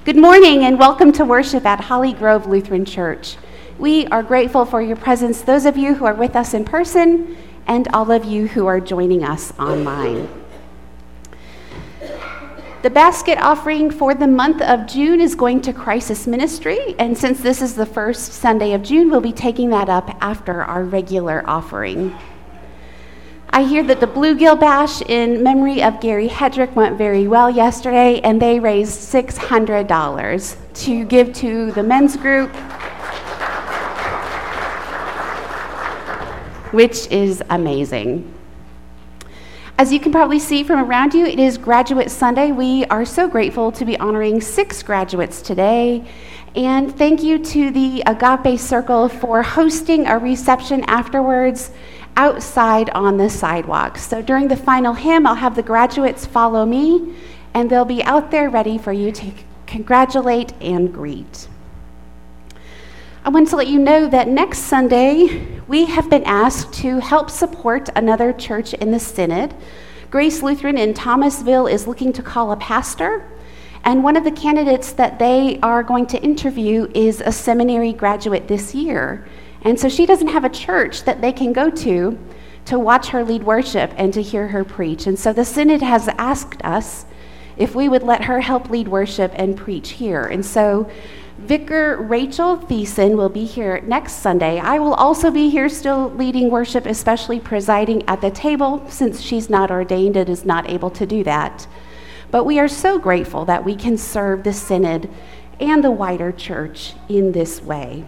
Good morning and welcome to worship at Holly Grove Lutheran Church. We are grateful for your presence, those of you who are with us in person and all of you who are joining us online. The basket offering for the month of June is going to Crisis Ministry, and since this is the first Sunday of June, we'll be taking that up after our regular offering. I hear that the Bluegill Bash in memory of Gary Hedrick went very well yesterday, and they raised $600 to give to the men's group, which is amazing. As you can probably see from around you, it is Graduate Sunday. We are so grateful to be honoring 6 graduates today. And thank you to the Agape Circle for hosting a reception afterwards outside on the sidewalk. So during the final hymn, I'll have the graduates follow me, and they'll be out there ready for you to congratulate and greet. I want to let you know that next Sunday, we have been asked to help support another church in the Synod. Grace Lutheran in Thomasville is looking to call a pastor, and one of the candidates that they are going to interview is a seminary graduate this year. And so she doesn't have a church that they can go to watch her lead worship and to hear her preach. And so the Synod has asked us if we would let her help lead worship and preach here. And so Vicar Rachel Thiessen will be here next Sunday. I will also be here still leading worship, especially presiding at the table, since she's not ordained and is not able to do that. But we are so grateful that we can serve the Synod and the wider church in this way.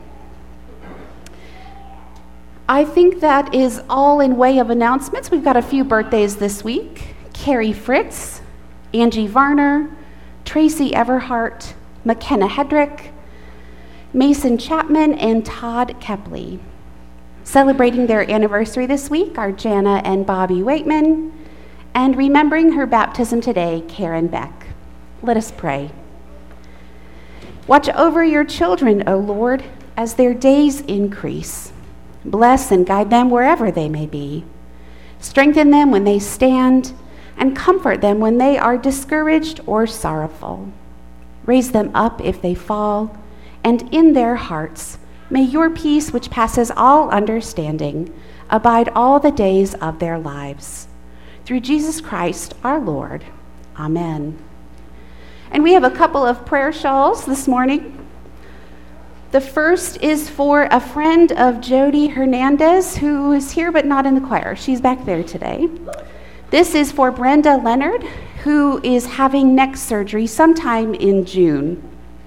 I think that is all in way of announcements. We've got a few birthdays this week. Carrie Fritz, Angie Varner, Tracy Everhart, McKenna Hedrick, Mason Chapman, and Todd Kepley. Celebrating their anniversary this week are Jana and Bobby Waitman, and remembering her baptism today, Karen Beck. Let us pray. Watch over your children, O Lord, as their days increase. Bless and guide them wherever they may be. Strengthen them when they stand, and comfort them when they are discouraged or sorrowful. Raise them up if they fall, and in their hearts may your peace, which passes all understanding, abide all the days of their lives. Through Jesus Christ our Lord. Amen. And we have a couple of prayer shawls this morning. The first is for a friend of Jody Hernandez, who is here but not in the choir. She's back there today. This is for Brenda Leonard, who is having neck surgery sometime in June.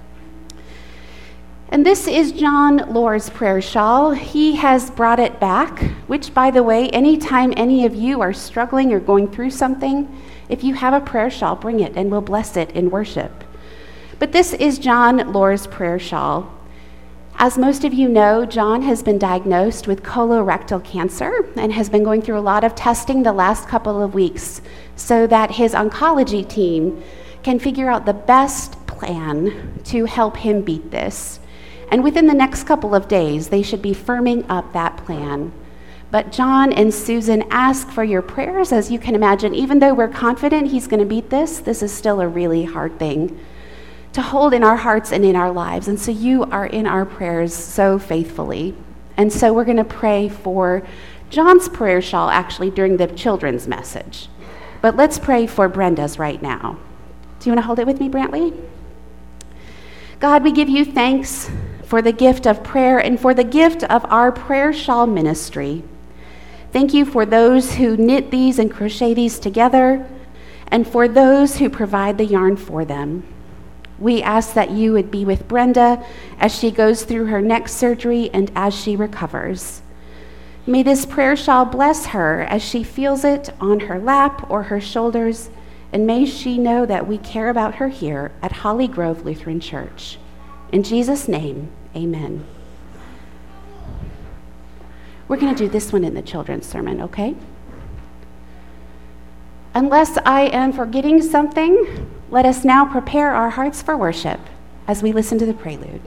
And this is John Lohr's prayer shawl. He has brought it back, which, by the way, anytime any of you are struggling or going through something, if you have a prayer shawl, bring it and we'll bless it in worship. But this is John Lohr's prayer shawl. As most of you know, John has been diagnosed with colorectal cancer and has been going through a lot of testing the last couple of weeks so that his oncology team can figure out the best plan to help him beat this. And within the next couple of days, they should be firming up that plan. But John and Susan ask for your prayers. As you can imagine, even though we're confident he's going to beat this is still a really hard thing to hold in our hearts and in our lives. And so you are in our prayers so faithfully. And so we're going to pray for John's prayer shawl actually during the children's message. But let's pray for Brenda's right now. Do you want to hold it with me, Brantley? God, we give you thanks for the gift of prayer and for the gift of our prayer shawl ministry. Thank you for those who knit these and crochet these together, and for those who provide the yarn for them. We ask that you would be with Brenda as she goes through her neck surgery and as she recovers. May this prayer shawl bless her as she feels it on her lap or her shoulders, and may she know that we care about her here at Holly Grove Lutheran Church. In Jesus' name, amen. We're going to do this one in the children's sermon, okay? Unless I am forgetting something, let us now prepare our hearts for worship as we listen to the prelude.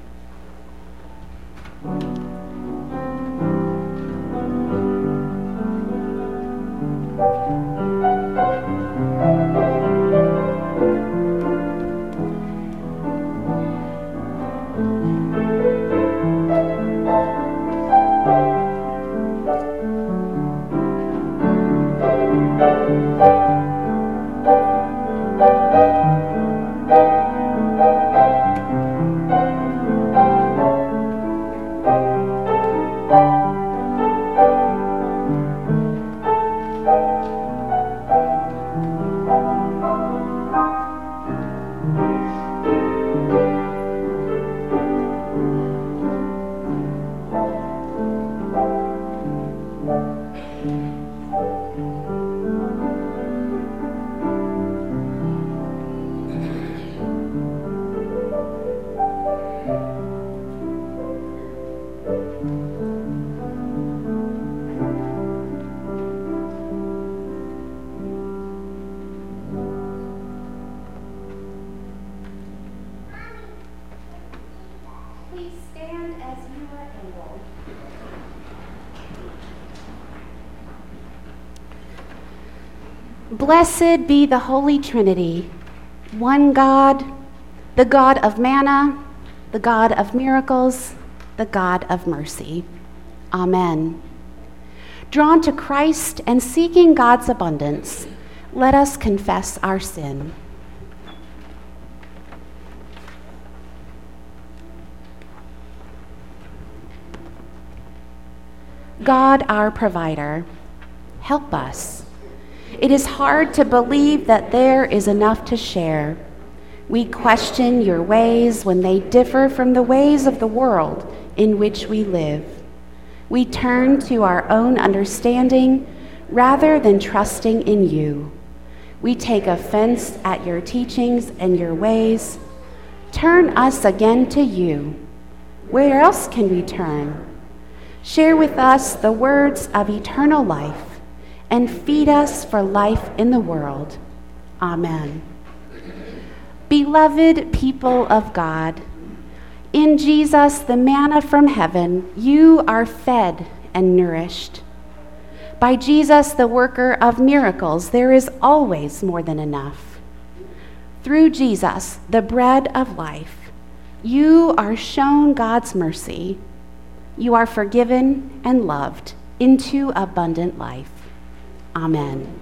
Blessed be the Holy Trinity, one God, the God of manna, the God of miracles, the God of mercy. Amen. Drawn to Christ and seeking God's abundance, let us confess our sin. God, our provider, help us. It is hard to believe that there is enough to share. We question your ways when they differ from the ways of the world in which we live. We turn to our own understanding rather than trusting in you. We take offense at your teachings and your ways. Turn us again to you. Where else can we turn? Share with us the words of eternal life and feed us for life in the world. Amen. Beloved people of God, in Jesus, the manna from heaven, you are fed and nourished. By Jesus, the worker of miracles, there is always more than enough. Through Jesus, the bread of life, you are shown God's mercy. You are forgiven and loved into abundant life. Amen.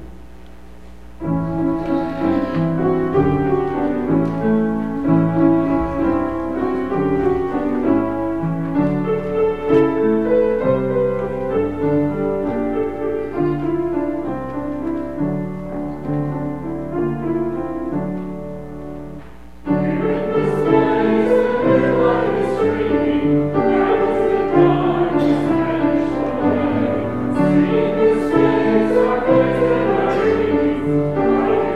Our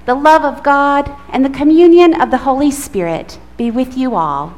The love of God and the communion of the Holy Spirit be with you all.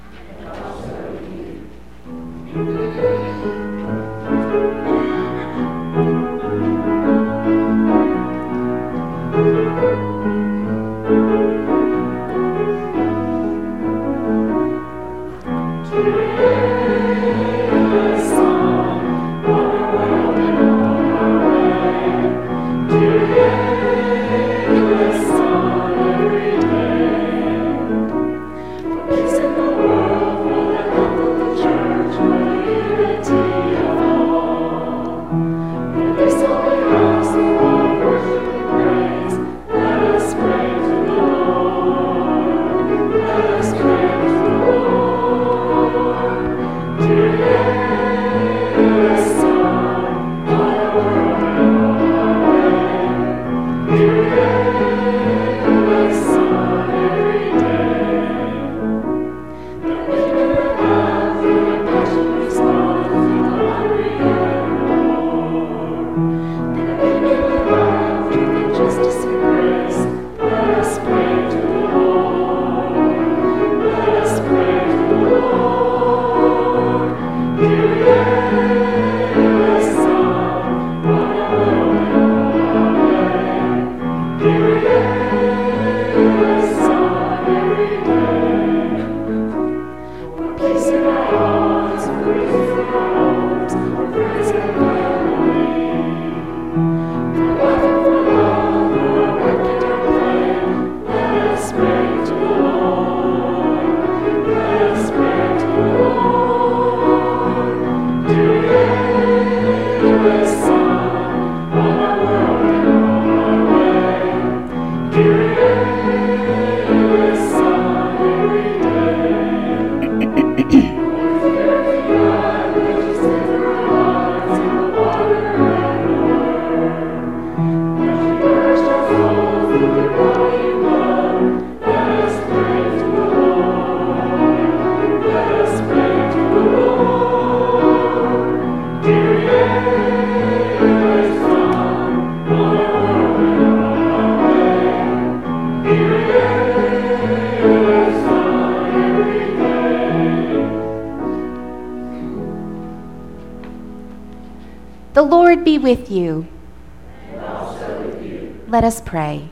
The Lord be with you. And also with you. Let us pray.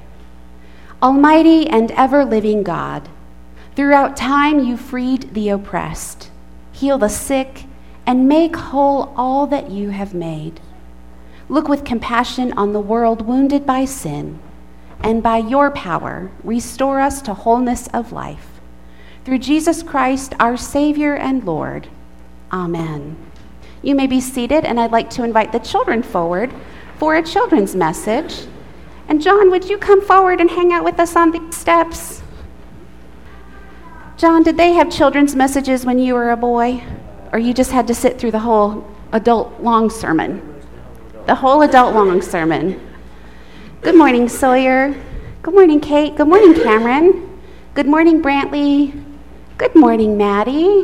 Almighty and ever-living God, throughout time you freed the oppressed, heal the sick, and make whole all that you have made. Look with compassion on the world wounded by sin, and by your power restore us to wholeness of life. Through Jesus Christ, our Savior and Lord. Amen. You may be seated, and I'd like to invite the children forward for a children's message. And John, would you come forward and hang out with us on the steps? John, did they have children's messages when you were a boy? Or you just had to sit through the whole adult long sermon? The whole adult long sermon. Good morning, Sawyer. Good morning, Kate. Good morning, Cameron. Good morning, Brantley. Good morning, Maddie.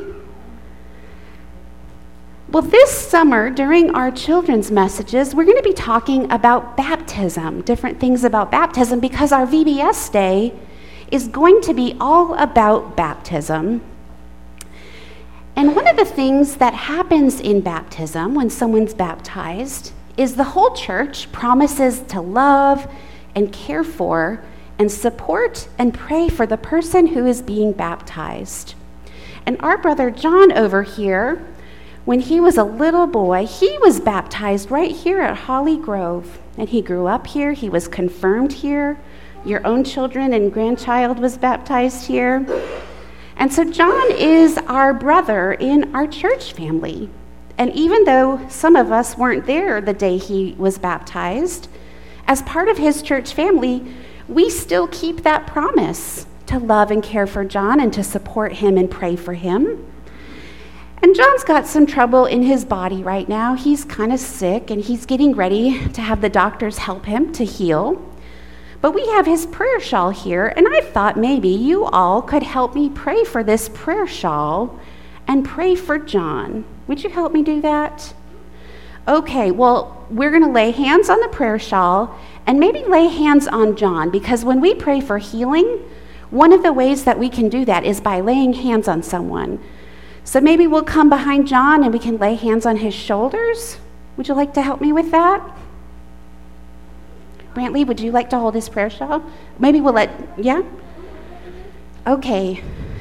Well, this summer, during our children's messages, we're going to be talking about baptism, different things about baptism, because our VBS day is going to be all about baptism. And one of the things that happens in baptism when someone's baptized is the whole church promises to love and care for and support and pray for the person who is being baptized. And our brother John over here, when he was a little boy, he was baptized right here at Holly Grove. And he grew up here, he was confirmed here. Your own children and grandchild was baptized here. And so John is our brother in our church family. And even though some of us weren't there the day he was baptized, as part of his church family, we still keep that promise to love and care for John and to support him and pray for him. And John's got some trouble in his body right now. He's kind of sick, and he's getting ready to have the doctors help him to heal. But we have his prayer shawl here, and I thought maybe you all could help me pray for this prayer shawl and pray for John. Would you help me do that? Okay, well, we're going to lay hands on the prayer shawl and maybe lay hands on John, because when we pray for healing, one of the ways that we can do that is by laying hands on someone. So maybe we'll come behind John and we can lay hands on his shoulders. Would you like to help me with that? Brantley, would you like to hold his prayer shawl? Maybe we'll yeah? Okay.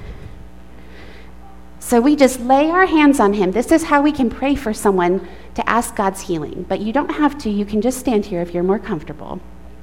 So we just lay our hands on him. This is how we can pray for someone to ask God's healing. But you don't have to. You can just stand here if you're more comfortable.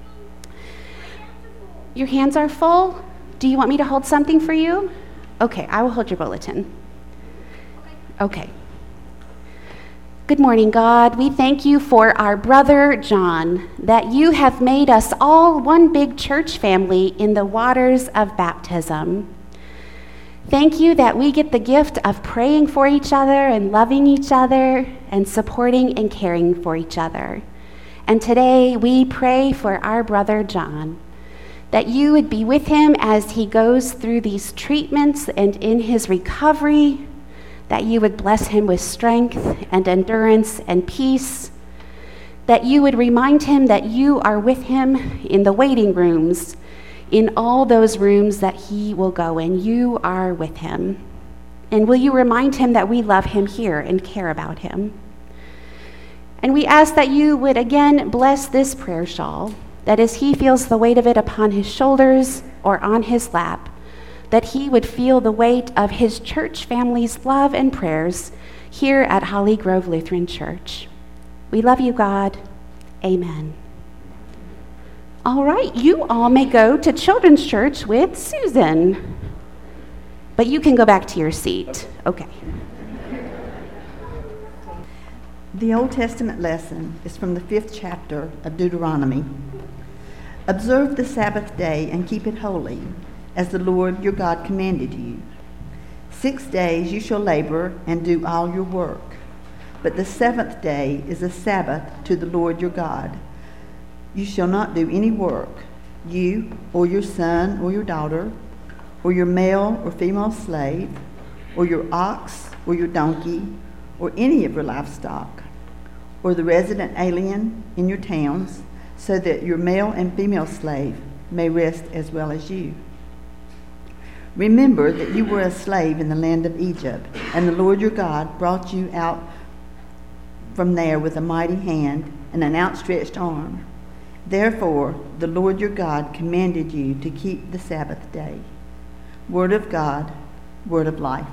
Your hands are full? Do you want me to hold something for you? Okay, I will hold your bulletin. Okay. Good morning, God. We thank you for our brother John, that you have made us all one big church family in the waters of baptism. Thank you that we get the gift of praying for each other and loving each other and supporting and caring for each other. And today we pray for our brother John, that you would be with him as he goes through these treatments and in his recovery, that you would bless him with strength and endurance and peace, that you would remind him that you are with him in the waiting rooms, in all those rooms that he will go in. You are with him. And will you remind him that we love him here and care about him? And we ask that you would again bless this prayer shawl, that as he feels the weight of it upon his shoulders or on his lap, that he would feel the weight of his church family's love and prayers here at Holly Grove Lutheran Church. We love you, God. Amen. All right, you all may go to Children's Church with Susan, but you can go back to your seat. Okay. The Old Testament lesson is from the 5th chapter of Deuteronomy. Observe the Sabbath day and keep it holy, as the Lord your God commanded you. 6 days you shall labor and do all your work, but the 7th day is a Sabbath to the Lord your God. You shall not do any work, you or your son or your daughter, or your male or female slave, or your ox or your donkey, or any of your livestock, or the resident alien in your towns, so that your male and female slave may rest as well as you. Remember that you were a slave in the land of Egypt, and the Lord your God brought you out from there with a mighty hand and an outstretched arm. Therefore, the Lord your God commanded you to keep the Sabbath day. Word of God, word of life.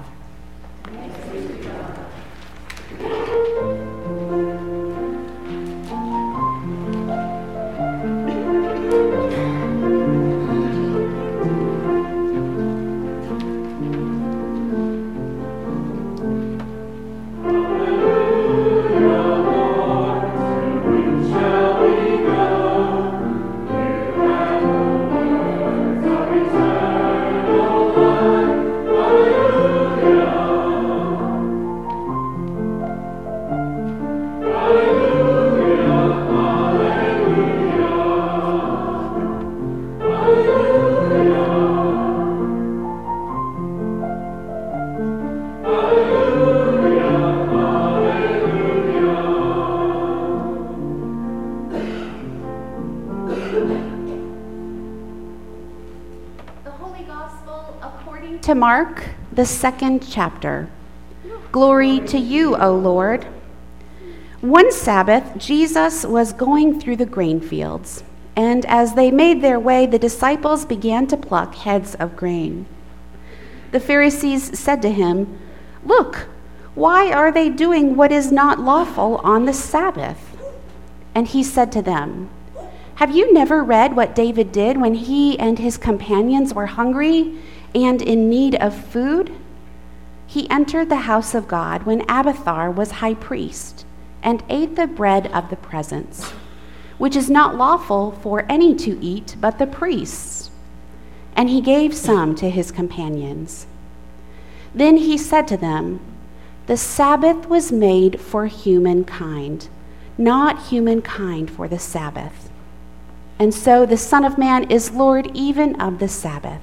To Mark, the 2nd chapter. Glory to you, O Lord. One Sabbath, Jesus was going through the grain fields, and as they made their way, the disciples began to pluck heads of grain. The Pharisees said to him, "Look, why are they doing what is not lawful on the Sabbath?" And he said to them, "Have you never read what David did when he and his companions were hungry and in need of food? He entered the house of God when Abiathar was high priest and ate the bread of the presence, which is not lawful for any to eat but the priests. And he gave some to his companions. Then he said to them, 'The Sabbath was made for humankind, not humankind for the Sabbath. And so the Son of Man is Lord even of the Sabbath.'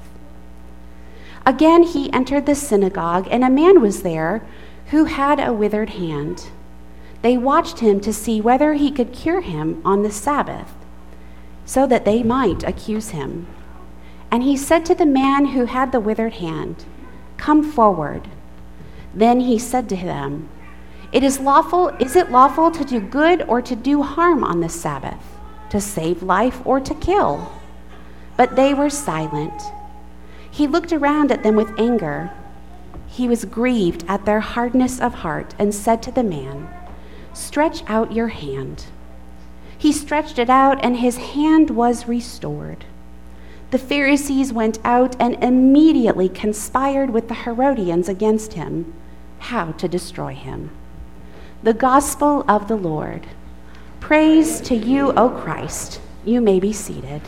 Again he entered the synagogue, and a man was there who had a withered hand. They watched him to see whether he could cure him on the Sabbath, so that they might accuse him. And he said to the man who had the withered hand, "Come forward." Then he said to them, Is it lawful to do good or to do harm on the Sabbath, to save life or to kill?" But they were silent. He looked around at them with anger. He was grieved at their hardness of heart and said to the man, "Stretch out your hand." He stretched it out, and his hand was restored. The Pharisees went out and immediately conspired with the Herodians against him, how to destroy him. The Gospel of the Lord. Praise to you, O Christ. You may be seated.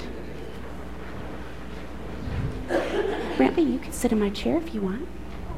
Brantley, you can sit in my chair if you want.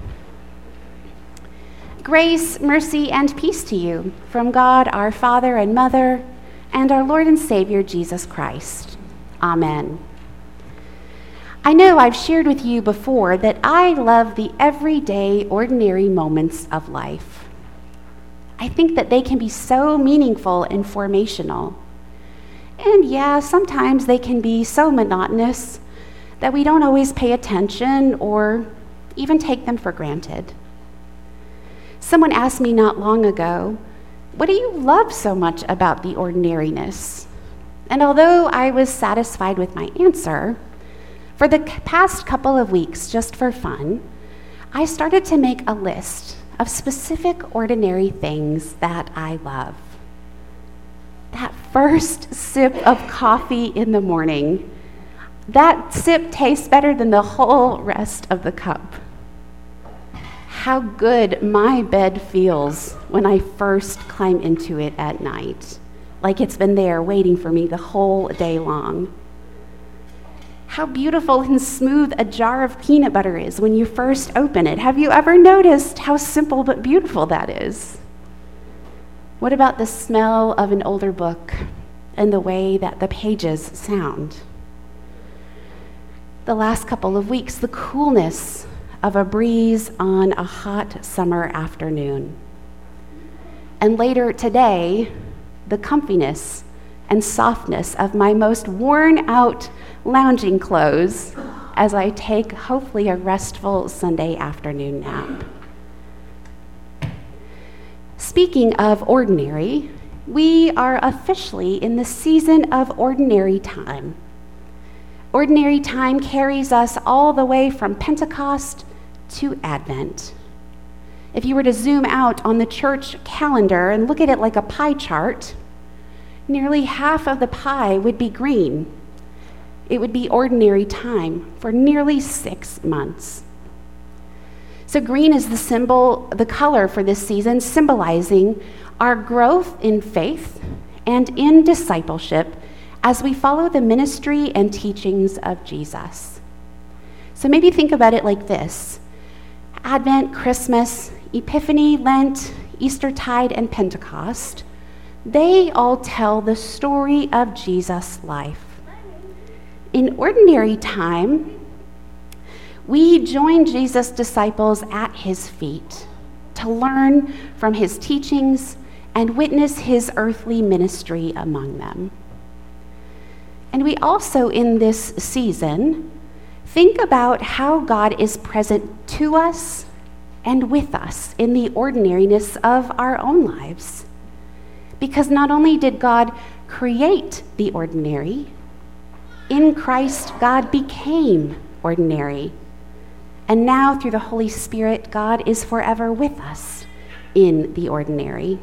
Grace, mercy, and peace to you from God, our Father and Mother, and our Lord and Savior, Jesus Christ. Amen. I know I've shared with you before that I love the everyday, ordinary moments of life. I think that they can be so meaningful and formational. And yeah, sometimes they can be so monotonous that we don't always pay attention or even take them for granted. Someone asked me not long ago, "What do you love so much about the ordinariness?" And although I was satisfied with my answer, for the past couple of weeks, just for fun, I started to make a list of specific ordinary things that I love. That first sip of coffee in the morning, that sip tastes better than the whole rest of the cup. How good my bed feels when I first climb into it at night, like it's been there waiting for me the whole day long. How beautiful and smooth a jar of peanut butter is when you first open it. Have you ever noticed how simple but beautiful that is? What about the smell of an older book and the way that the pages sound? The last couple of weeks, the coolness of a breeze on a hot summer afternoon. And later today, the comfiness and softness of my most worn out lounging clothes as I take hopefully a restful Sunday afternoon nap. Speaking of ordinary, we are officially in the season of ordinary time. Ordinary time carries us all the way from Pentecost to Advent. If you were to zoom out on the church calendar and look at it like a pie chart, nearly half of the pie would be green. It would be ordinary time for nearly 6 months. So green is the color for this season, symbolizing our growth in faith and in discipleship as we follow the ministry and teachings of Jesus. So maybe think about it like this. Advent, Christmas, Epiphany, Lent, Eastertide, and Pentecost, they all tell the story of Jesus' life. In ordinary time, we join Jesus' disciples at his feet to learn from his teachings and witness his earthly ministry among them. And we also, in this season, think about how God is present to us and with us in the ordinariness of our own lives. Because not only did God create the ordinary, in Christ, God became ordinary. And now, through the Holy Spirit, God is forever with us in the ordinary.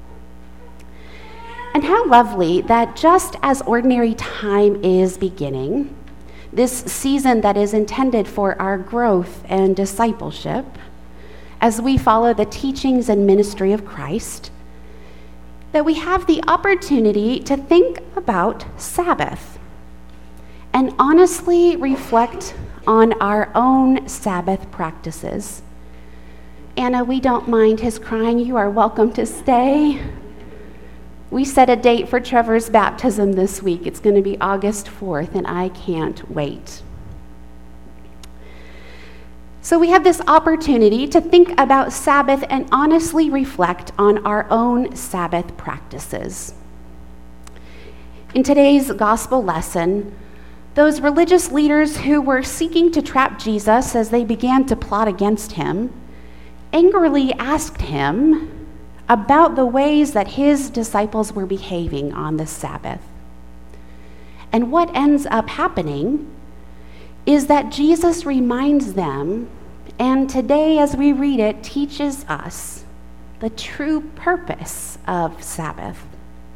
And how lovely that just as ordinary time is beginning, this season that is intended for our growth and discipleship, as we follow the teachings and ministry of Christ, that we have the opportunity to think about Sabbath and honestly reflect on our own Sabbath practices. Anna, we don't mind his crying. You are welcome to stay. We set a date for Trevor's baptism this week. It's going to be August 4th, and I can't wait. So we have this opportunity to think about Sabbath and honestly reflect on our own Sabbath practices. In today's gospel lesson, those religious leaders who were seeking to trap Jesus as they began to plot against him angrily asked him about the ways that his disciples were behaving on the Sabbath. And what ends up happening is that Jesus reminds them, and today as we read it, teaches us the true purpose of Sabbath.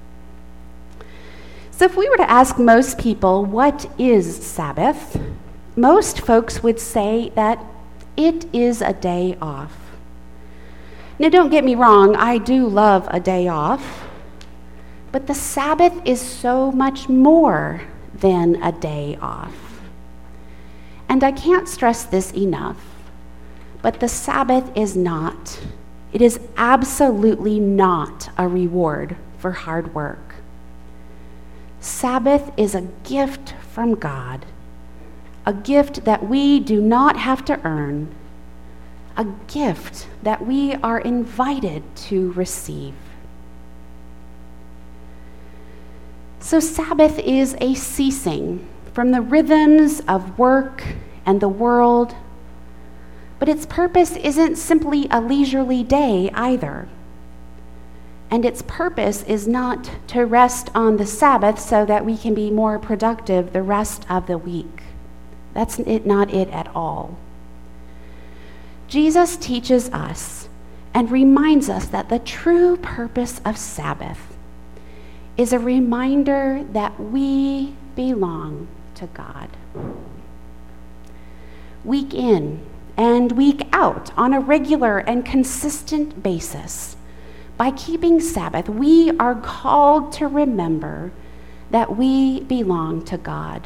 So if we were to ask most people, what is Sabbath? Most folks would say that it is a day off. Now don't get me wrong, I do love a day off, but the Sabbath is so much more than a day off. And I can't stress this enough, but the Sabbath is not. It is absolutely not a reward for hard work. Sabbath is a gift from God, a gift that we do not have to earn, a gift that we are invited to receive. So Sabbath is a ceasing from the rhythms of work and the world, but its purpose isn't simply a leisurely day either. And its purpose is not to rest on the Sabbath so that we can be more productive the rest of the week. That's not it at all. Jesus teaches us and reminds us that the true purpose of Sabbath is a reminder that we belong to God. Week in and week out, on a regular and consistent basis, by keeping Sabbath, we are called to remember that we belong to God.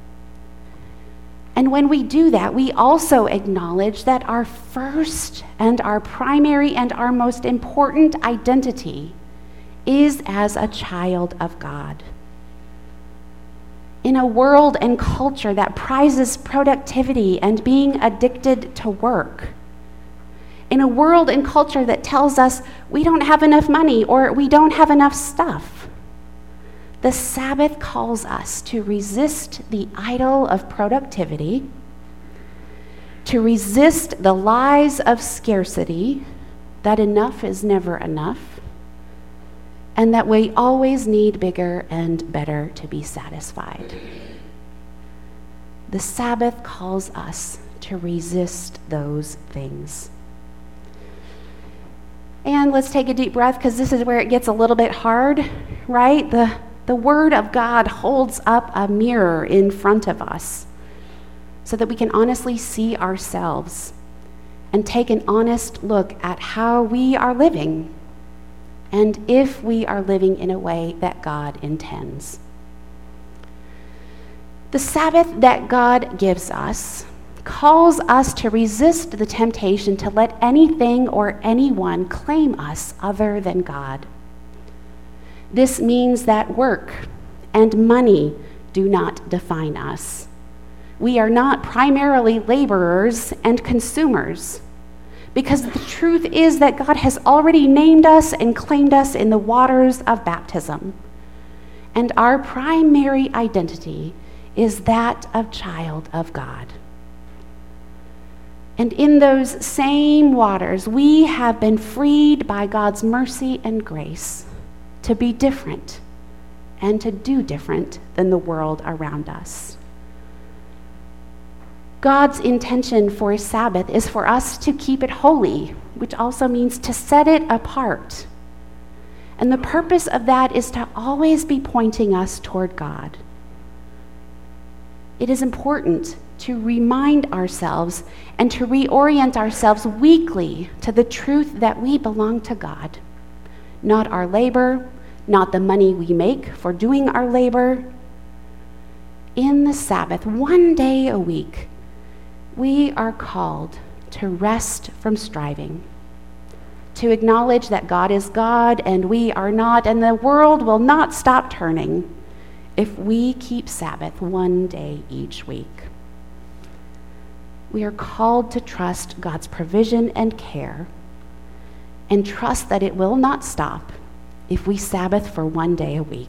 And when we do that, we also acknowledge that our first and our primary and our most important identity is as a child of God. In a world and culture that prizes productivity and being addicted to work, in a world and culture that tells us we don't have enough money or we don't have enough stuff, the Sabbath calls us to resist the idol of productivity, to resist the lies of scarcity, that enough is never enough, and that we always need bigger and better to be satisfied. The Sabbath calls us to resist those things. And let's take a deep breath, because this is where it gets a little bit hard, right? The Word of God holds up a mirror in front of us so that we can honestly see ourselves and take an honest look at how we are living and if we are living in a way that God intends. The Sabbath that God gives us calls us to resist the temptation to let anything or anyone claim us other than God. This means that work and money do not define us. We are not primarily laborers and consumers, because the truth is that God has already named us and claimed us in the waters of baptism. And our primary identity is that of child of God. And in those same waters, we have been freed by God's mercy and grace to be different and to do different than the world around us. God's intention for Sabbath is for us to keep it holy, which also means to set it apart. And the purpose of that is to always be pointing us toward God. It is important to remind ourselves and to reorient ourselves weekly to the truth that we belong to God. Not our labor, not the money we make for doing our labor. In the Sabbath, one day a week, we are called to rest from striving, to acknowledge that God is God and we are not, and the world will not stop turning if we keep Sabbath one day each week. we are called to trust God's provision and care, and trust that it will not stop if we Sabbath for one day a week.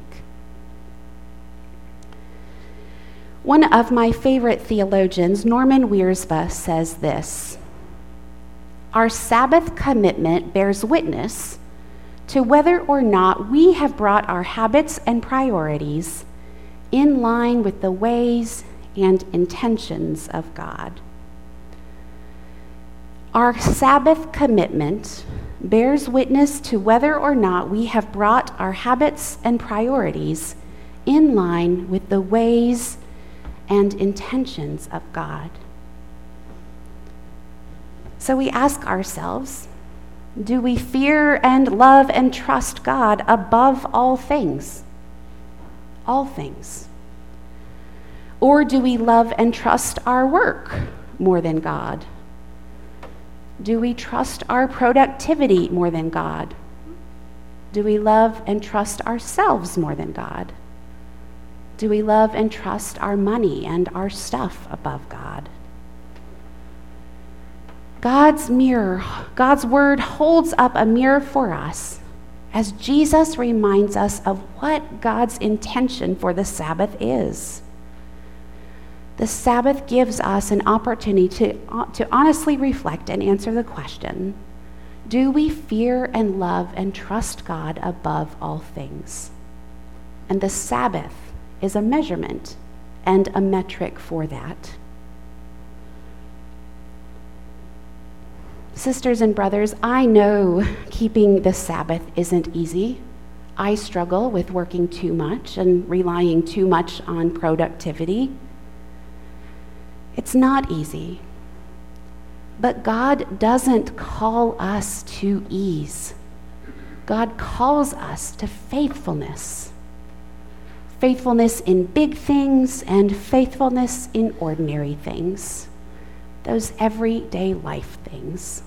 One of my favorite theologians, Norman Wiersbe, says this: "Our Sabbath commitment bears witness to whether or not we have brought our habits and priorities in line with the ways and intentions of God." Our Sabbath commitment bears witness to whether or not we have brought our habits and priorities in line with the ways and intentions of God. So we ask ourselves, do we fear and love and trust God above all things? All things. Or do we love and trust our work more than God? Do we trust our productivity more than God? Do we love and trust ourselves more than God? Do we love and trust our money and our stuff above God? God's word holds up a mirror for us as Jesus reminds us of what God's intention for the Sabbath is. The Sabbath gives us an opportunity to honestly reflect and answer the question, do we fear and love and trust God above all things? And the Sabbath is a measurement and a metric for that. Sisters and brothers, I know keeping the Sabbath isn't easy. I struggle with working too much and relying too much on productivity. It's not easy. But God doesn't call us to ease. God calls us to faithfulness. Faithfulness in big things and faithfulness in ordinary things. Those everyday life things.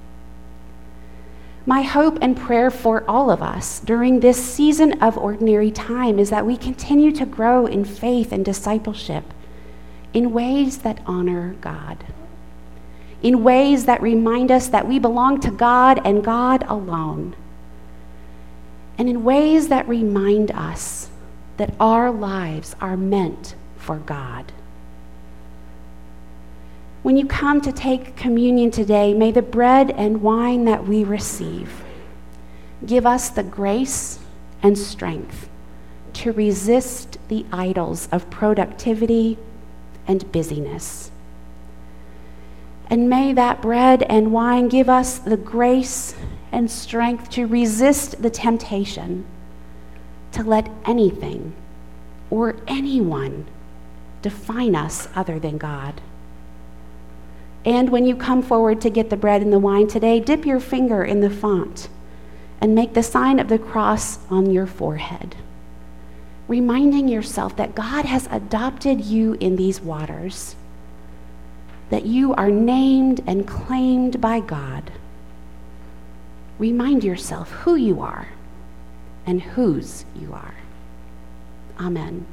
My hope and prayer for all of us during this season of ordinary time is that we continue to grow in faith and discipleship in ways that honor God, in ways that remind us that we belong to God and God alone, and in ways that remind us that our lives are meant for God. When you come to take communion today, may the bread and wine that we receive give us the grace and strength to resist the idols of productivity and busyness. And may that bread and wine give us the grace and strength to resist the temptation to let anything or anyone define us other than God. And when you come forward to get the bread and the wine today, dip your finger in the font and make the sign of the cross on your forehead, reminding yourself that God has adopted you in these waters, that you are named and claimed by God. Remind yourself who you are and whose you are. Amen.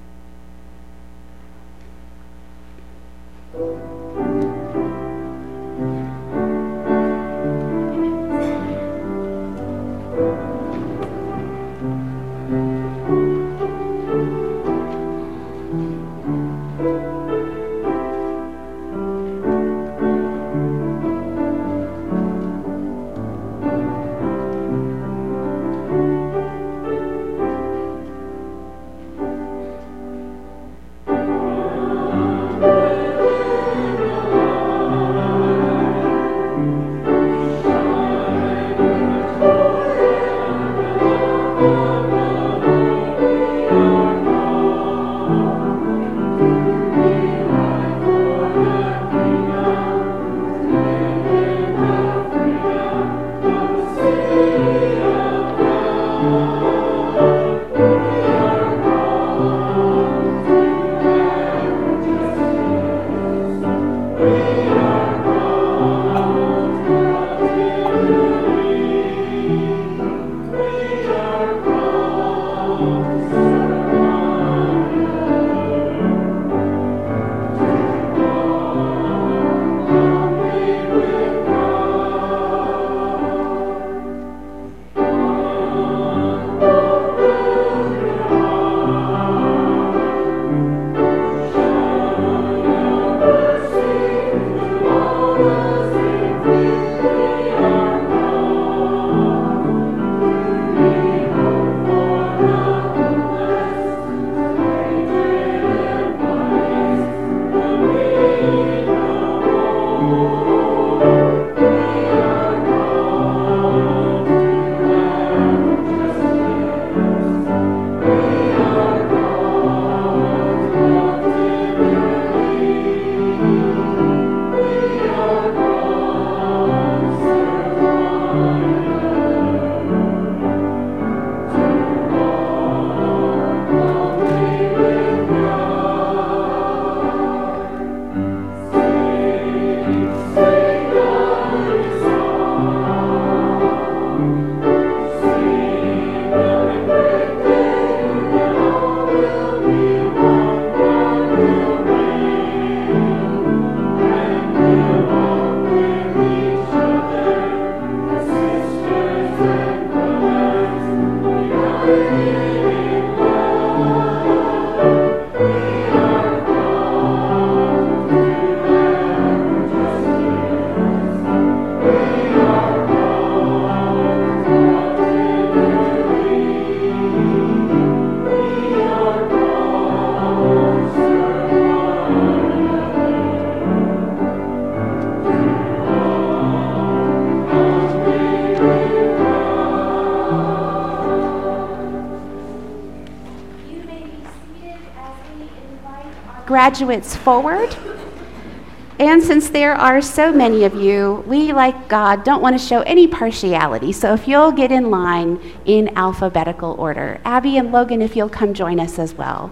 graduates forward. And since there are so many of you, we, like God, don't want to show any partiality. So if you'll get in line in alphabetical order. Abby and Logan, if you'll come join us as well.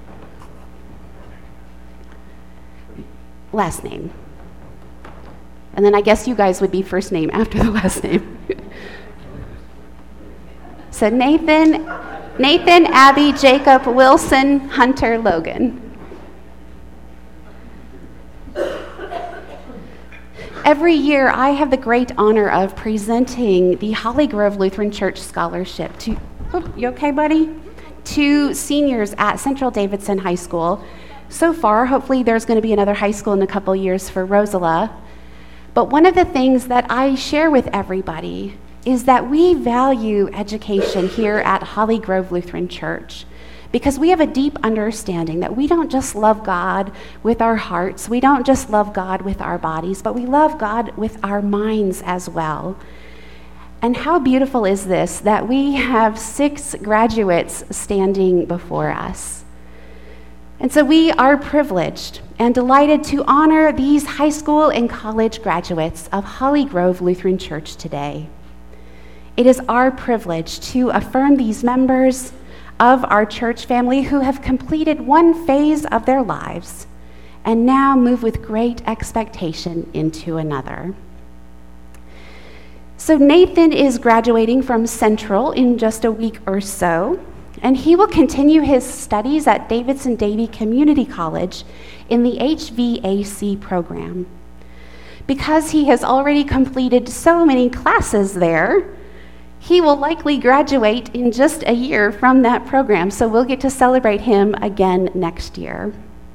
Last name. And then I guess you guys would be first name after the last name. So Nathan, Abby, Jacob, Wilson, Hunter, Logan. Every year, I have the great honor of presenting the Holly Grove Lutheran Church Scholarship to, you okay, buddy? To seniors at Central Davidson High School. So far, hopefully there's going to be another high school in a couple years for Rosala. But one of the things that I share with everybody is that we value education here at Holly Grove Lutheran Church because we have a deep understanding that we don't just love God with our hearts, we don't just love God with our bodies, but we love God with our minds as well. And how beautiful is this that we have 6 graduates standing before us. And so we are privileged and delighted to honor these high school and college graduates of Holly Grove Lutheran Church today. It is our privilege to affirm these members of our church family who have completed one phase of their lives and now move with great expectation into another. So Nathan is graduating from Central in just a week or so, and he will continue his studies at Davidson Davie Community College in the HVAC program. Because he has already completed so many classes there, he will likely graduate in just a year from that program, so we'll get to celebrate him again next year.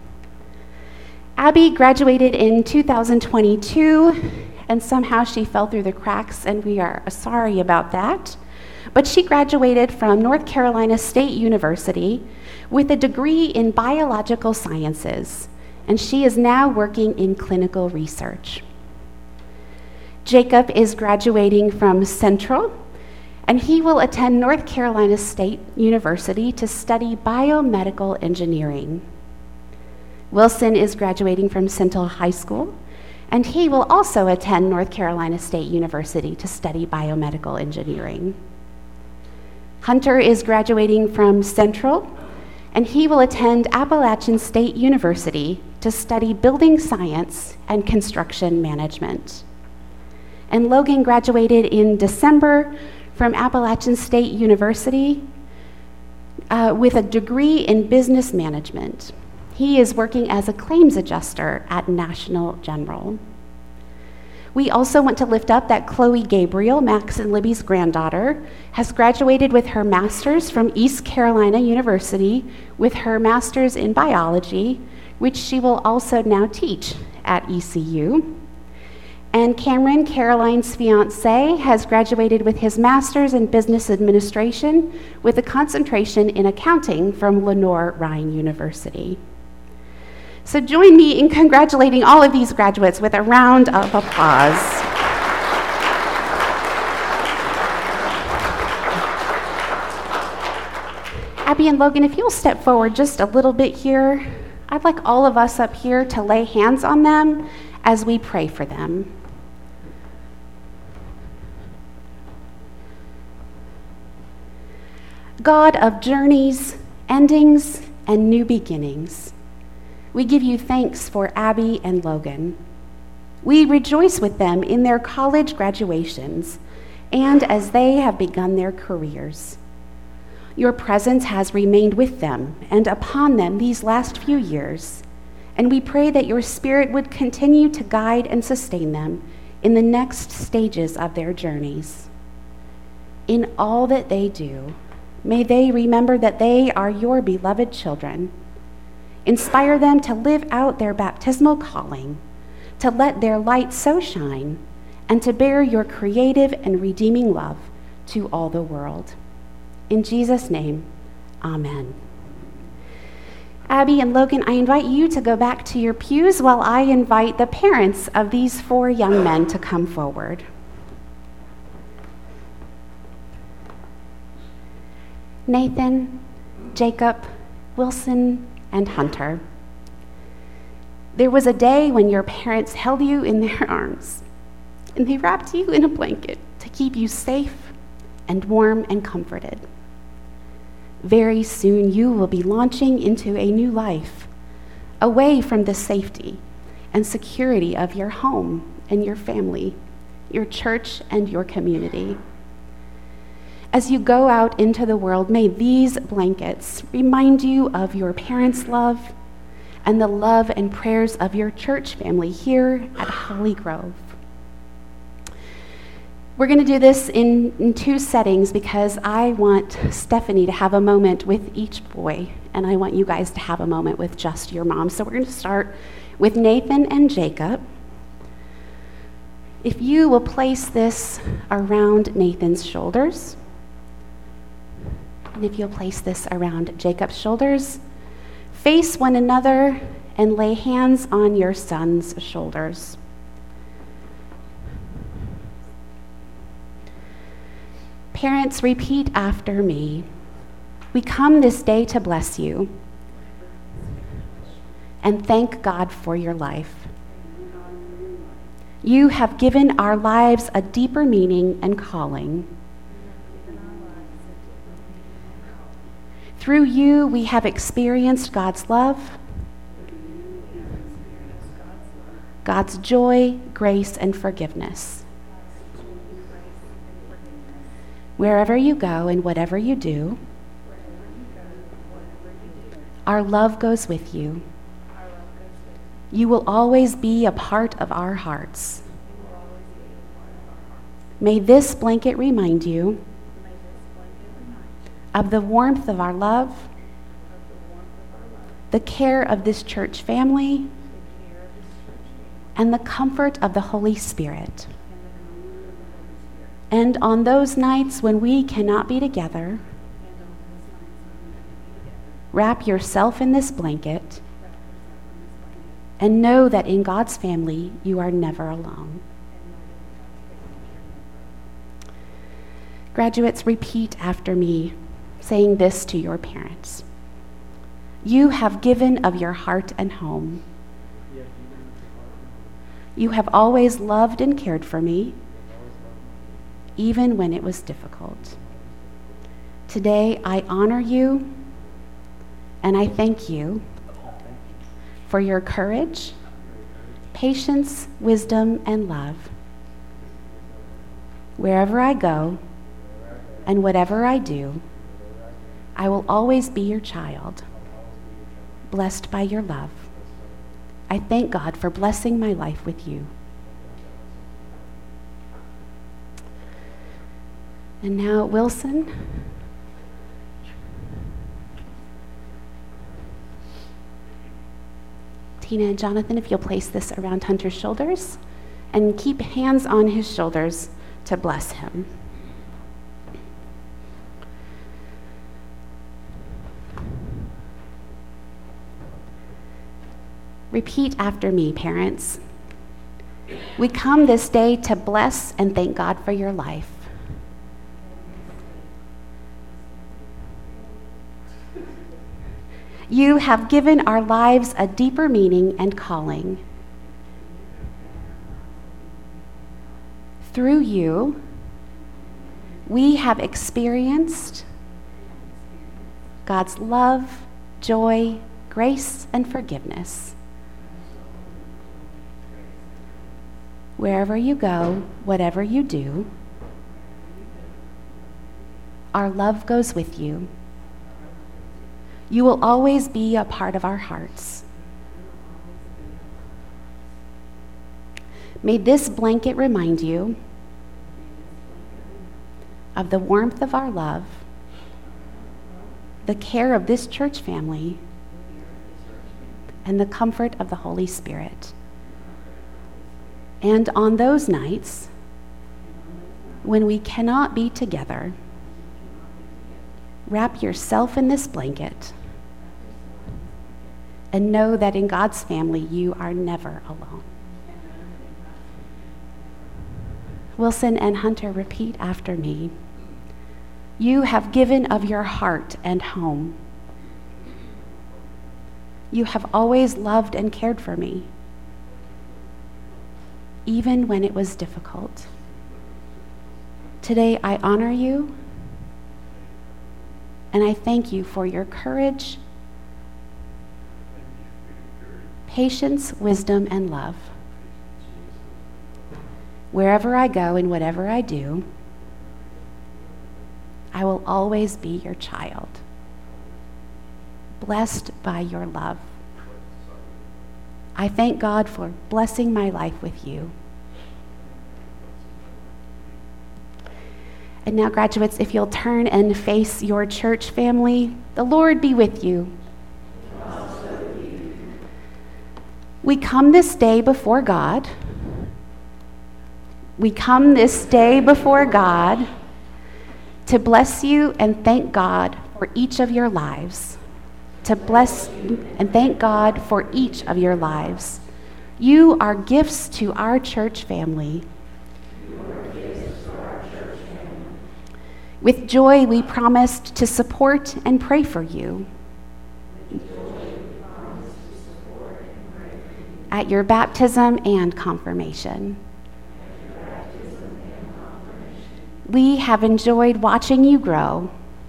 Abby graduated in 2022, and somehow she fell through the cracks, and we are sorry about that. But she graduated from North Carolina State University with a degree in biological sciences, and she is now working in clinical research. Jacob is graduating from Central, and he will attend North Carolina State University to study biomedical engineering. Wilson is graduating from Central High School, and he will also attend North Carolina State University to study biomedical engineering. Hunter is graduating from Central, and he will attend Appalachian State University to study building science and construction management. And Logan graduated in December from Appalachian State University with a degree in business management. He is working as a claims adjuster at National General. We also want to lift up that Chloe Gabriel, Max and Libby's granddaughter, has graduated with her master's from East Carolina University with her master's in biology, which she will also now teach at ECU. And Cameron, Caroline's fiance, has graduated with his master's in business administration with a concentration in accounting from Lenoir-Rhyne University. So join me in congratulating all of these graduates with a round of applause. Abby and Logan, if you'll step forward just a little bit here, I'd like all of us up here to lay hands on them as we pray for them. God of journeys, endings, and new beginnings, we give you thanks for Abby and Logan. We rejoice with them in their college graduations and as they have begun their careers. Your presence has remained with them and upon them these last few years, and we pray that your Spirit would continue to guide and sustain them in the next stages of their journeys. In all that they do, may they remember that they are your beloved children. Inspire them to live out their baptismal calling, to let their light so shine, and to bear your creative and redeeming love to all the world. In Jesus' name, amen. Abby and Logan, I invite you to go back to your pews while I invite the parents of these 4 young men to come forward. Nathan, Jacob, Wilson, and Hunter, There was a day when your parents held you in their arms, and they wrapped you in a blanket to keep you safe and warm and comforted. Very soon you will be launching into a new life, away from the safety and security of your home and your family, your church and your community. As you go out into the world, may these blankets remind you of your parents' love and the love and prayers of your church family here at Holly Grove. We're going to do this in two settings because I want Stephanie to have a moment with each boy, and I want you guys to have a moment with just your mom. So we're going to start with Nathan and Jacob. If you will place this around Nathan's shoulders, and if you'll place this around Jacob's shoulders, face one another and lay hands on your son's shoulders. Parents, repeat after me. We come this day to bless you and thank God for your life. You have given our lives a deeper meaning and calling. Through you, we have experienced God's love, God's joy, grace, and forgiveness. Wherever you go and whatever you do, our love goes with you. You will always be a part of our hearts. May this blanket remind you of the warmth of our love, the care of this church family, and the comfort of the Holy Spirit. And on those nights when we cannot be together, wrap yourself in this blanket and know that in God's family you are never alone. Graduates, repeat after me, saying this to your parents. You have given of your heart and home. You have always loved and cared for me, even when it was difficult. Today, I honor you and I thank you for your courage, patience, wisdom, and love. Wherever I go and whatever I do, I will always be your child, blessed by your love. I thank God for blessing my life with you. And now, Wilson. Tina and Jonathan, if you'll place this around Hunter's shoulders and keep hands on his shoulders to bless him. Repeat after me, parents. We come this day to bless and thank God for your life. You have given our lives a deeper meaning and calling. Through you, we have experienced God's love, joy, grace, and forgiveness. Wherever you go, whatever you do, our love goes with you. You will always be a part of our hearts. May this blanket remind you of the warmth of our love, the care of this church family, and the comfort of the Holy Spirit. And on those nights when we cannot be together, wrap yourself in this blanket and know that in God's family you are never alone. Wilson and Hunter, repeat after me. You have given of your heart and home. You have always loved and cared for me, even when it was difficult. Today I honor you, and I thank you for your courage, patience, wisdom, and love. Wherever I go and whatever I do, I will always be your child, blessed by your love. I thank God for blessing my life with you. And now, graduates, if you'll turn and face your church family, the Lord be with you. We come this day before God. We come this day before God to bless you and thank God for each of your lives. To bless and thank God for each of your lives. You are gifts to our church family. With joy, we promised to support and pray for you. At your baptism and confirmation. We have enjoyed watching you grow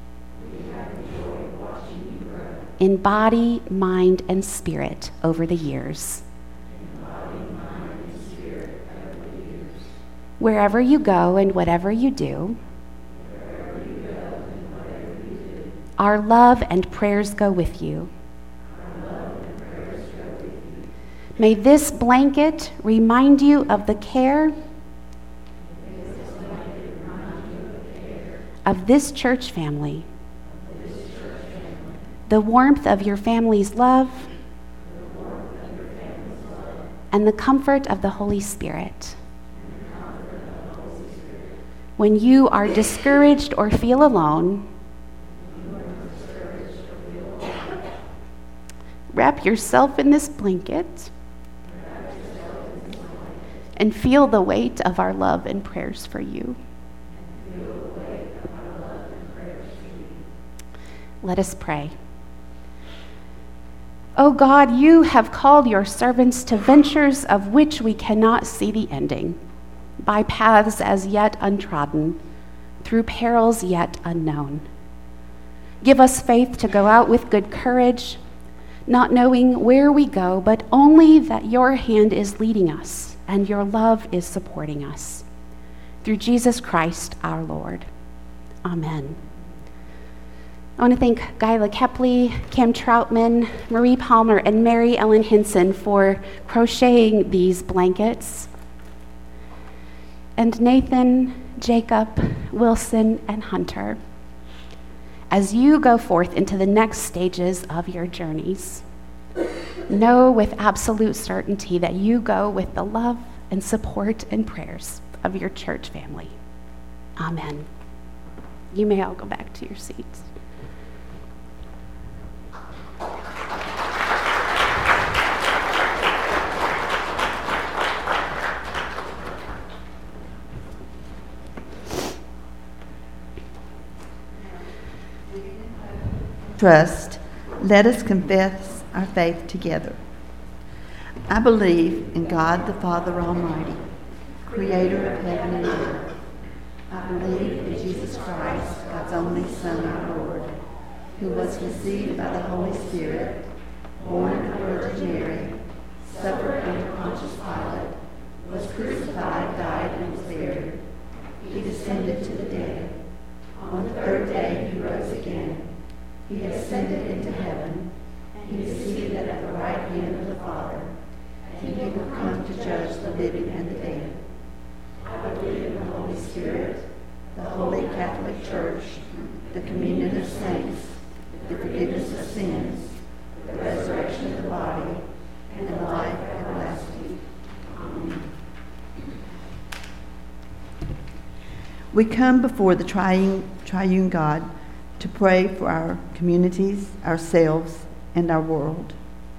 in body, mind, and spirit over the years. Wherever you go and whatever you do, our love and prayers go with you. May this blanket remind you of the care of this church family, the warmth of your family's love, and the comfort of the Holy Spirit. When you are discouraged or feel alone, wrap yourself in this blanket and feel the weight of our love and prayers for you. Let us pray. O God, you have called your servants to ventures of which we cannot see the ending, by paths as yet untrodden, through perils yet unknown. Give us faith to go out with good courage, not knowing where we go, but only that your hand is leading us and your love is supporting us. Through Jesus Christ our Lord. Amen. I want to thank Guyla Kepley, Kim Troutman, Marie Palmer, and Mary Ellen Hinson for crocheting these blankets. And Nathan, Jacob, Wilson, and Hunter, as you go forth into the next stages of your journeys, know with absolute certainty that you go with the love and support and prayers of your church family. Amen. You may all go back to your seats. Trust, let us confess our faith together. I believe in God the Father Almighty, creator of heaven and earth. I believe in Jesus Christ, God's only Son, our Lord, who was conceived by the Holy Spirit, born of the Virgin Mary, suffered under Pontius Pilate, was crucified, died, and was buried. He descended to the dead. On the third day he rose again. He ascended into heaven, and he is seated at the right hand of the Father, and he will come to judge the living and the dead. I believe in the Holy Spirit, the Holy Catholic Church, the communion of saints, the forgiveness of sins, the resurrection of the body, and the life everlasting. Amen. We come before the triune God to pray for our communities, ourselves, and our world.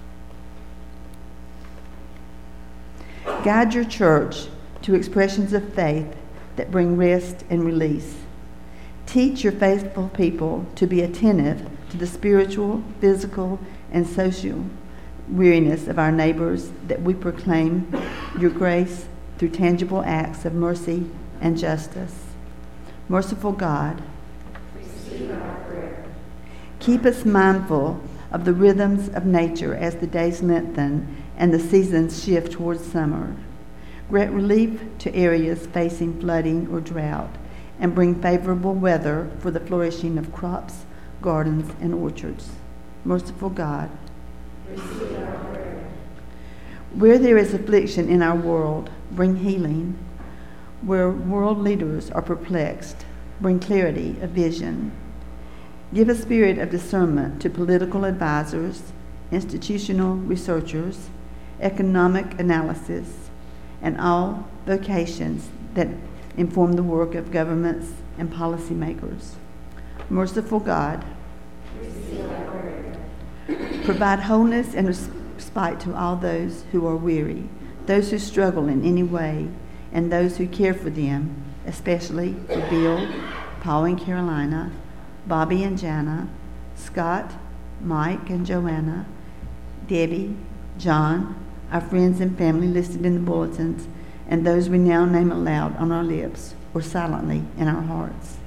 Guide your church to expressions of faith that bring rest and release. Teach your faithful people to be attentive to the spiritual, physical, and social weariness of our neighbors, that we proclaim your grace through tangible acts of mercy and justice. Merciful God, Receive our prayer. keep us mindful of the rhythms of nature as the days lengthen and the seasons shift towards summer. Grant relief to areas facing flooding or drought, and bring favorable weather for the flourishing of crops, gardens, and orchards. Merciful God, Receive our prayer. where there is affliction in our world, bring healing. Where world leaders are perplexed, bring clarity of vision. Give a spirit of discernment to political advisors, institutional researchers, economic analysis, and all vocations that inform the work of governments and policymakers. Merciful God, Receive our prayer. provide wholeness and respite to all those who are weary, those who struggle in any way, and those who care for them, especially for Bill, Paul and Carolina, Bobby and Jana, Scott, Mike and Joanna, Debbie, John, our friends and family listed in the bulletins, and those we now name aloud on our lips or silently in our hearts.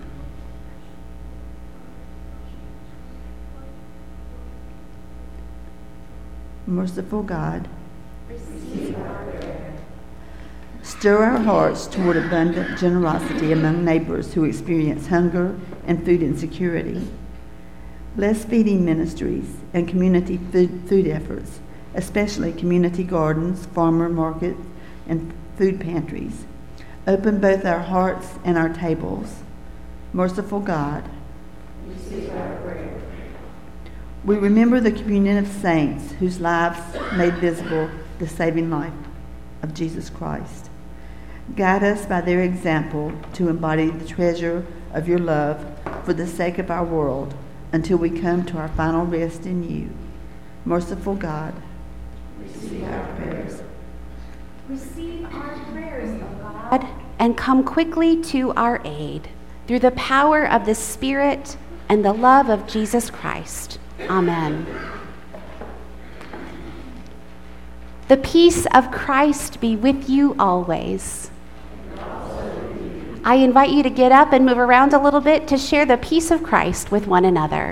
Merciful God, Receive our prayer. stir our hearts toward abundant generosity among neighbors who experience hunger and food insecurity. Bless feeding ministries and community food efforts, especially community gardens, farmer markets, and food pantries. Open both our hearts and our tables. Merciful God, Receive our prayer. we remember the communion of saints whose lives made visible the saving life of Jesus Christ. Guide us by their example to embody the treasure of your love for the sake of our world until we come to our final rest in you. Merciful God, Receive our prayers. Receive our prayers, O God, and come quickly to our aid through the power of the Spirit and the love of Jesus Christ. Amen. The peace of Christ be with you always. I invite you to get up and move around a little bit to share the peace of Christ with one another.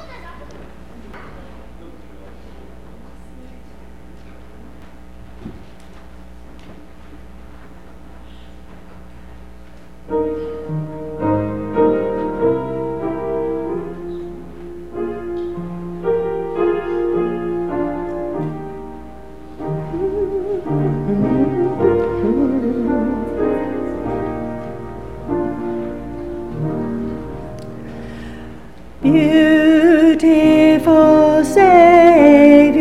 Beautiful Savior,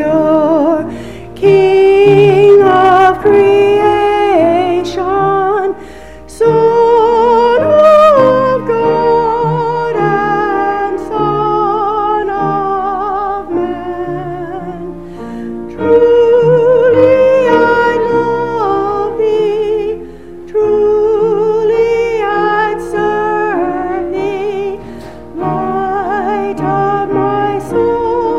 King of creation, Son of God and Son of man, truly I love thee, truly I'd serve thee, light of my soul.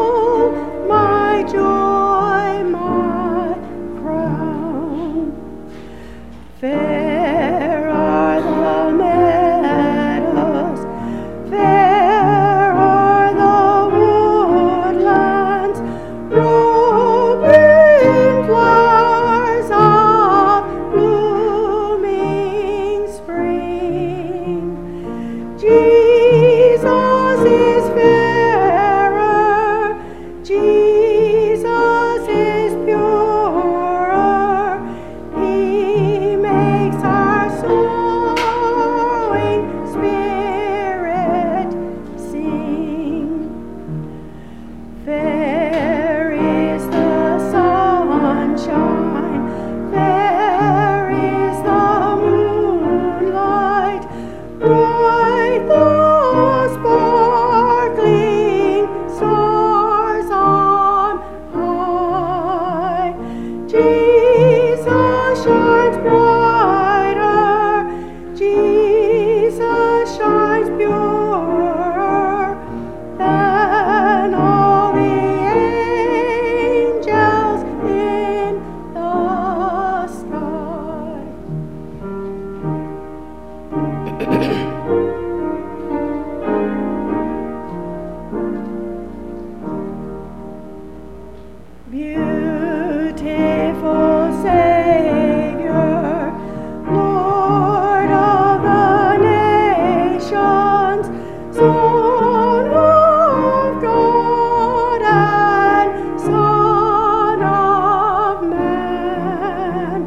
Beautiful Savior, Lord of the nations, Son of God and Son of Man,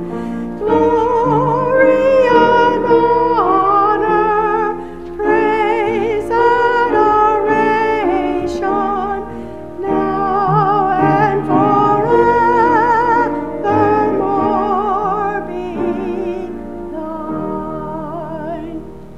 glory and honor, praise and adoration, now and forevermore be thine.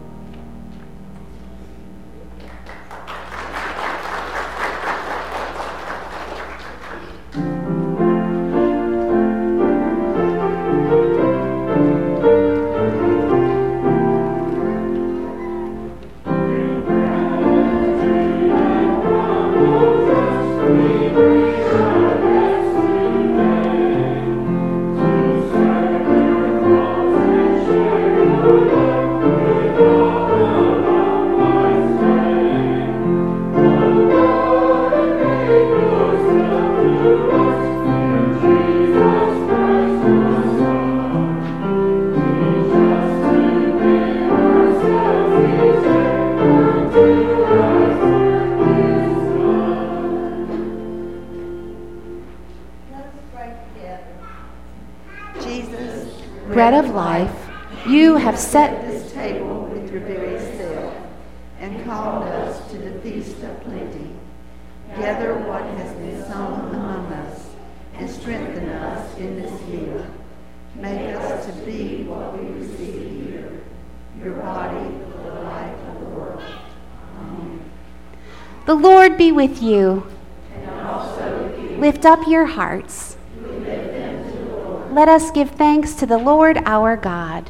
Jesus, Bread of life, you have set this table with your very self, and called us to the feast of plenty. Gather what has been sown among us, and strengthen us in this gift. Make us to be what we receive here, your body, the life of the world. Amen. The Lord be with you. Lift up your hearts. Let us give thanks to the Lord our God.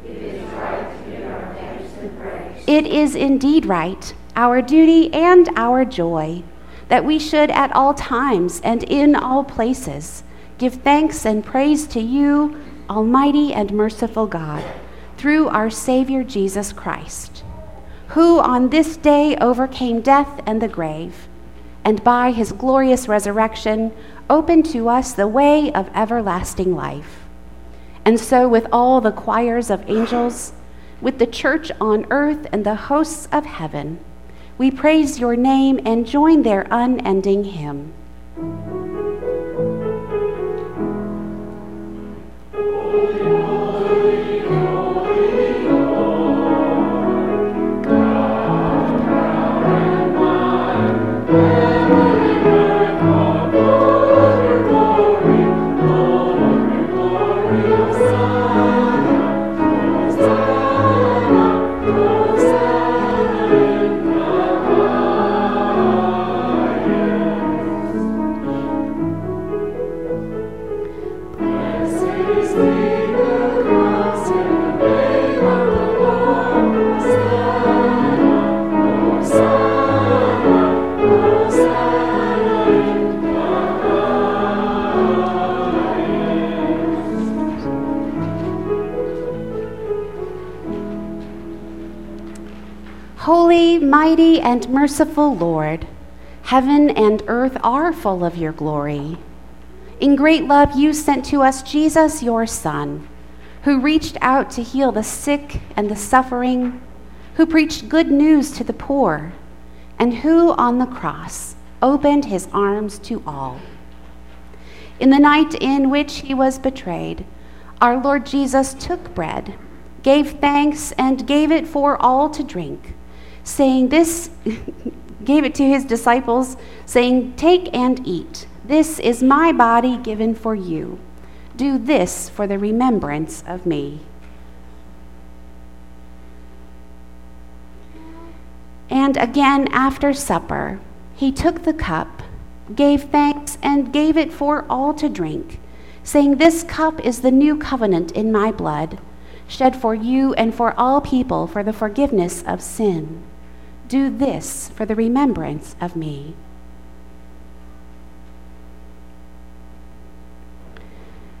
It is indeed right, our duty and our joy, that we should at all times and in all places give thanks and praise to you, Almighty and merciful God, through our Savior Jesus Christ, who on this day overcame death and the grave, and by his glorious resurrection opened to us the way of everlasting life. And so with all the choirs of angels, with the church on earth and the hosts of heaven, we praise your name and join their unending hymn. Holy, mighty, and merciful Lord, heaven and earth are full of your glory. In great love, you sent to us Jesus, your Son, who reached out to heal the sick and the suffering, who preached good news to the poor, and who on the cross opened his arms to all. In the night in which he was betrayed, our Lord Jesus took bread, gave thanks, and gave it for all to drink, saying this, gave it to his disciples, saying, "Take and eat. This is my body given for you. Do this for the remembrance of me." And again after supper, he took the cup, gave thanks, and gave it for all to drink, saying, "This cup is the new covenant in my blood, shed for you and for all people for the forgiveness of sin. Do this for the remembrance of me."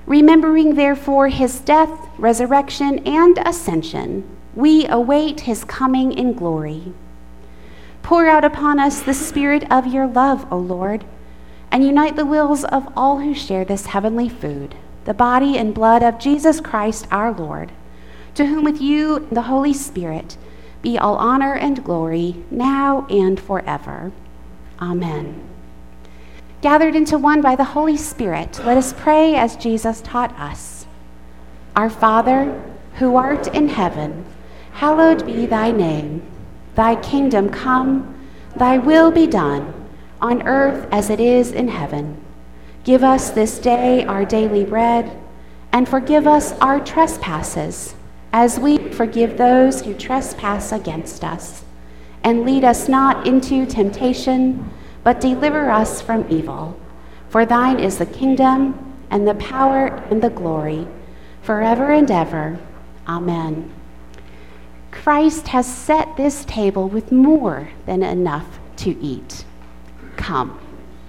Remembering, therefore, his death, resurrection, and ascension, we await his coming in glory. Pour out upon us the spirit of your love, O Lord, and unite the wills of all who share this heavenly food, the body and blood of Jesus Christ our Lord, to whom with you and the Holy Spirit be all honor and glory, now and forever. Amen. Gathered into one by the Holy Spirit, let us pray as Jesus taught us. Our Father, who art in heaven, hallowed be thy name. Thy kingdom come, thy will be done, on earth as it is in heaven. Give us this day our daily bread, and forgive us our trespasses, as we forgive those who trespass against us. And lead us not into temptation, but deliver us from evil. For thine is the kingdom, and the power, and the glory, forever and ever. Amen. Christ has set this table with more than enough to eat. Come.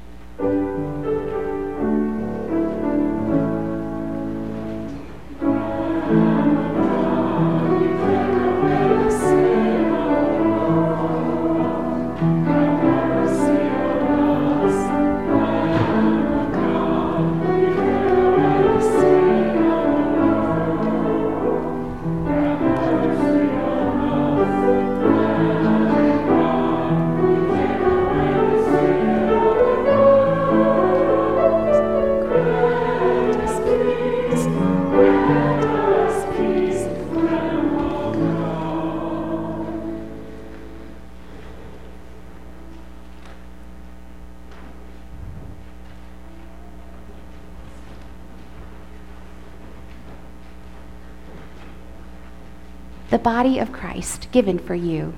The body of Christ given for you.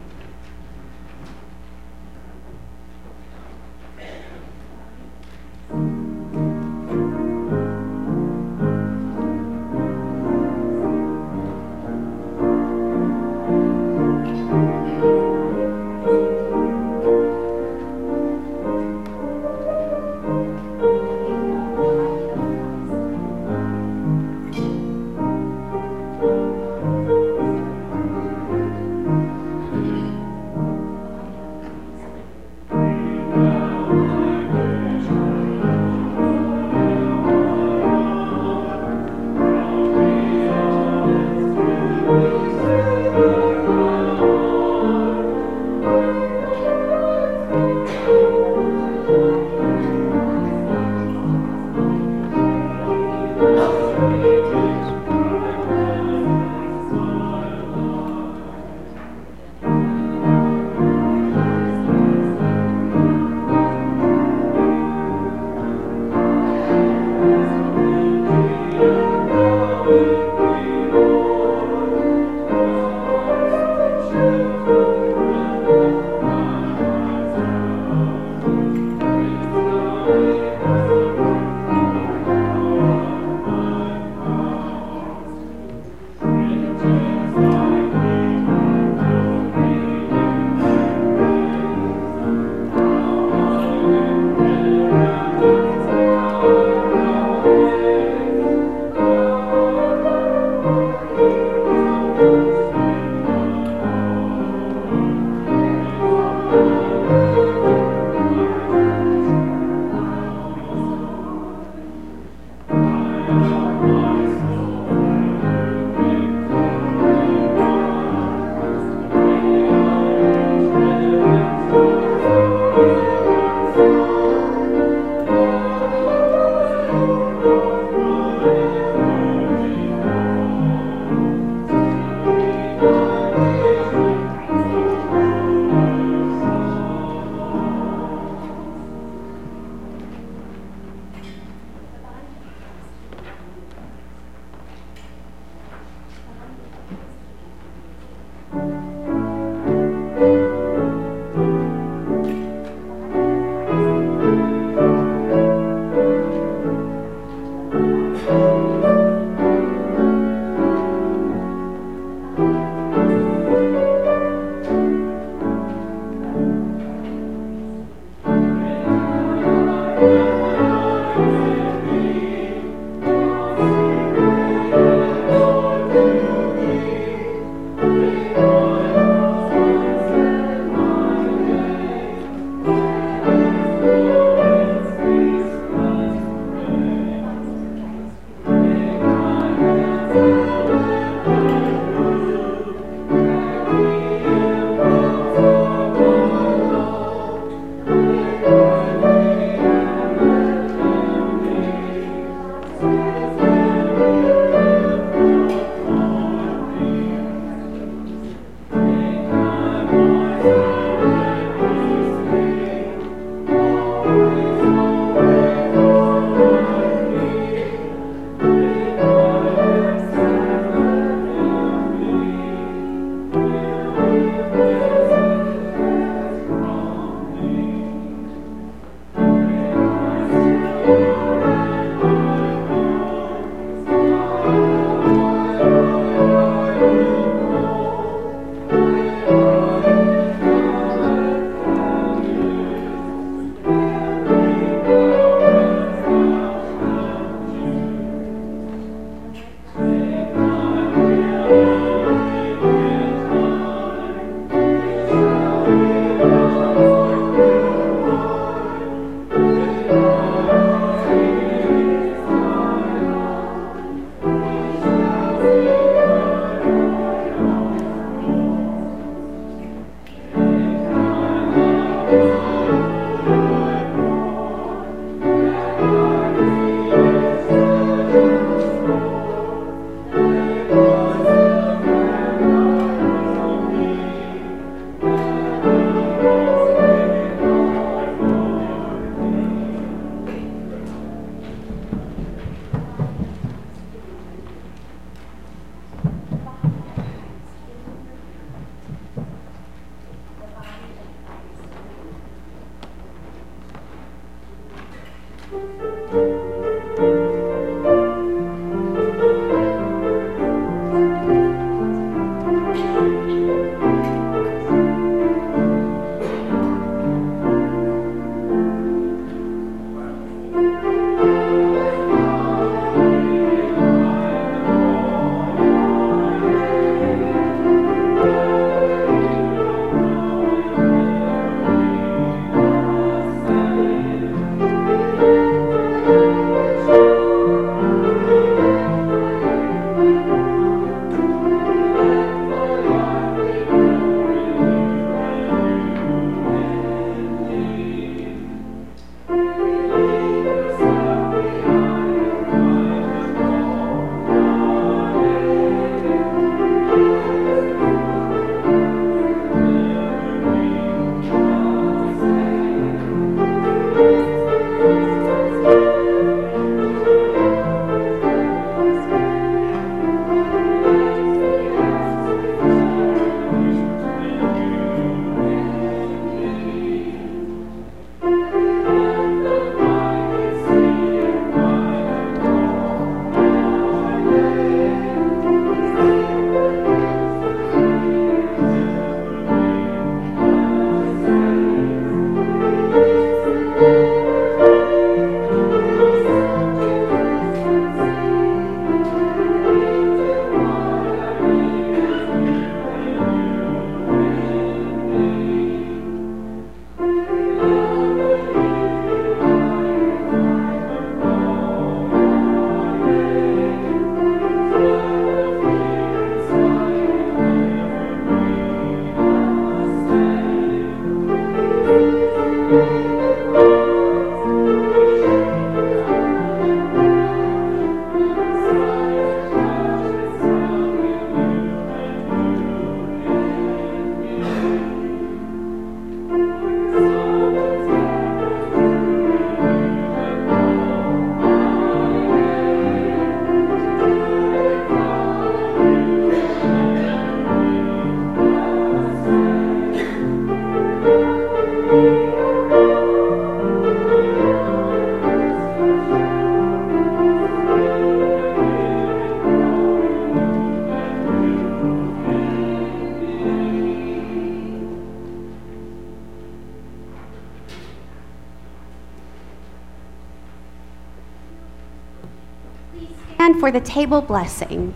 for the table blessing.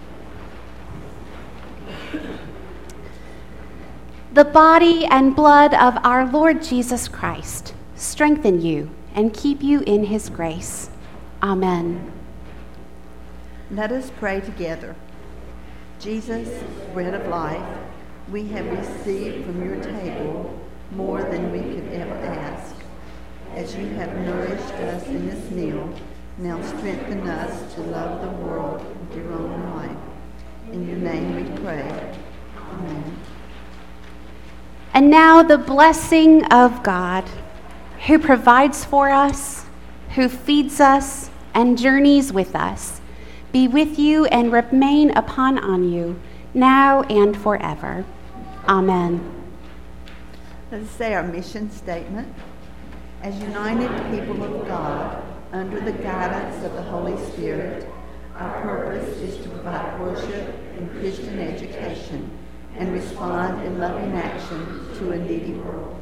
The body and blood of our Lord Jesus Christ strengthen you and keep you in his grace. Amen. Let us pray together. Jesus, bread of life, we have received from your table more than we could ever ask. As you have nourished us in this meal, now strengthen us to love the world with your own life. In your name we pray. Amen. And now the blessing of God, who provides for us, who feeds us, and journeys with us, be with you and remain upon on you, now and forever. Amen. Let us say our mission statement. As united people of God, under the guidance of the Holy Spirit, our purpose is to provide worship and Christian education and respond in loving action to a needy world.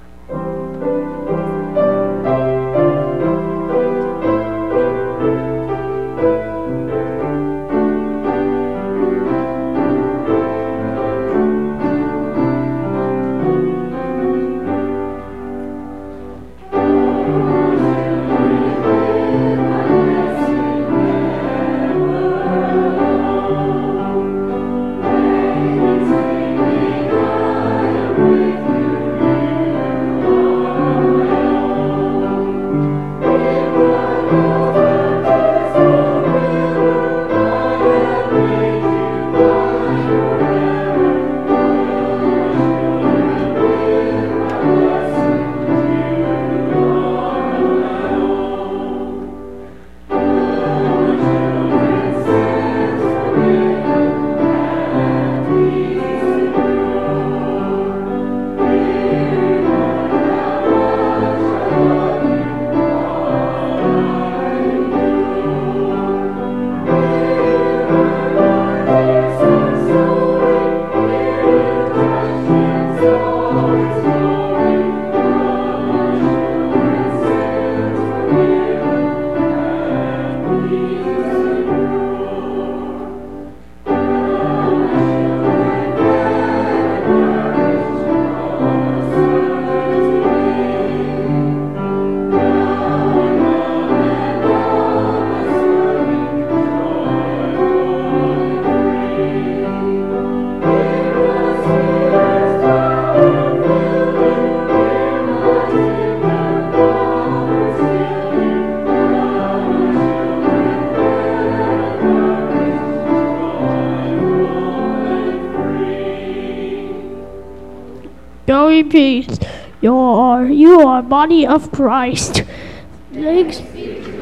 Go in peace. You are body of Christ. Thanks be to